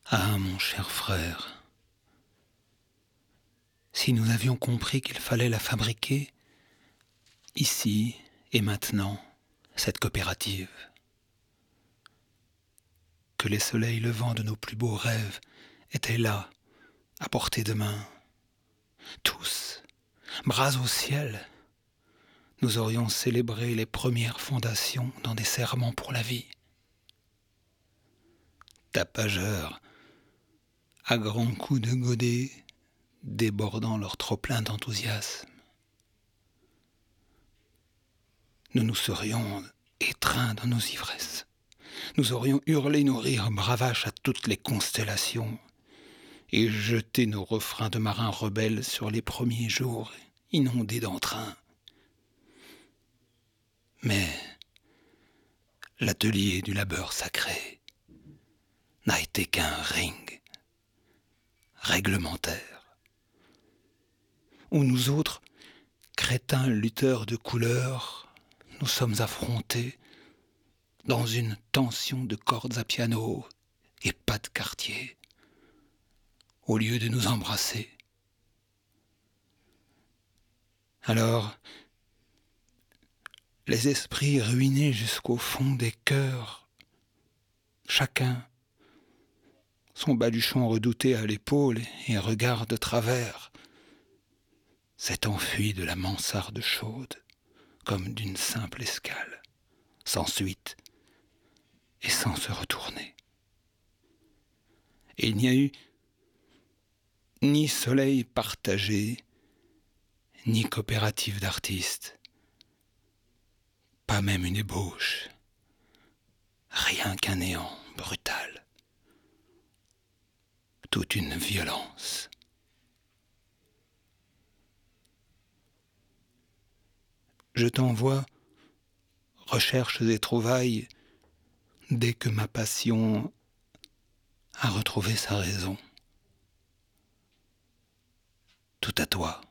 Ah, mon cher frère, si nous avions compris qu'il fallait la fabriquer, ici et maintenant, cette coopérative, que les soleils levants de nos plus beaux rêves étaient là, à portée de main, tous, bras au ciel, nous aurions célébré les premières fondations dans des serments pour la vie. Tapageurs, à grands coups de godet, débordant leur trop-plein d'enthousiasme. Nous nous serions étreints dans nos ivresses. Nous aurions hurlé nos rires bravaches à toutes les constellations et jeté nos refrains de marins rebelles sur les premiers jours inondés d'entrain. Mais l'atelier du labeur sacré n'a été qu'un ring réglementaire, où nous autres, crétins lutteurs de couleurs, nous sommes affrontés dans une tension de cordes à piano et pas de quartier, au lieu de nous embrasser. Alors, les esprits ruinés jusqu'au fond des cœurs, chacun son baluchon redouté à l'épaule et regard de travers, s'est enfui de la mansarde chaude comme d'une simple escale, sans suite et sans se retourner. Et il n'y a eu ni soleil partagé, ni coopérative d'artistes, pas même une ébauche, rien qu'un néant brutal. Toute une violence. Je t'envoie recherches et trouvailles dès que ma passion a retrouvé sa raison. Tout à toi.